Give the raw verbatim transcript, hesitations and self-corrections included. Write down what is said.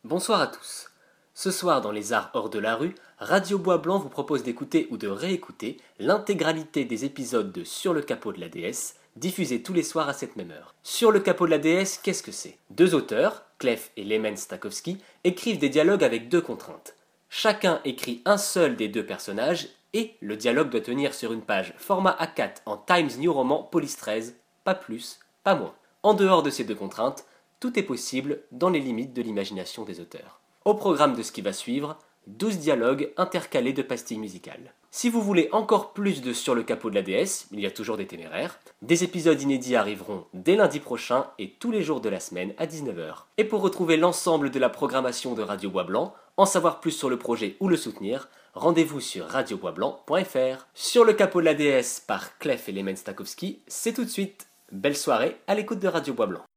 Bonsoir à tous. Ce soir dans les arts hors de la rue, Radio Bois Blanc vous propose d'écouter ou de réécouter l'intégralité des épisodes de Sur le capot de la déesse, diffusés tous les soirs à cette même heure. Sur le capot de la déesse, qu'est-ce que c'est? Deux auteurs, Clef et Lemen Stakowski, écrivent des dialogues avec deux contraintes. Chacun écrit un seul des deux personnages et le dialogue doit tenir sur une page format A quatre en Times New Roman Police treize, pas plus, pas moins. En dehors de ces deux contraintes, tout est possible dans les limites de l'imagination des auteurs. Au programme de ce qui va suivre, douze dialogues intercalés de pastilles musicales. Si vous voulez encore plus de Sur le capot de la déesse, il y a toujours des téméraires, des épisodes inédits arriveront dès lundi prochain et tous les jours de la semaine à dix-neuf heures. Et pour retrouver l'ensemble de la programmation de Radio Bois Blanc, en savoir plus sur le projet ou le soutenir, rendez-vous sur radio bois blanc point f r. Sur le capot de la déesse par Clef et Lemen Stakowski, c'est tout de suite. Belle soirée à l'écoute de Radio Bois Blanc.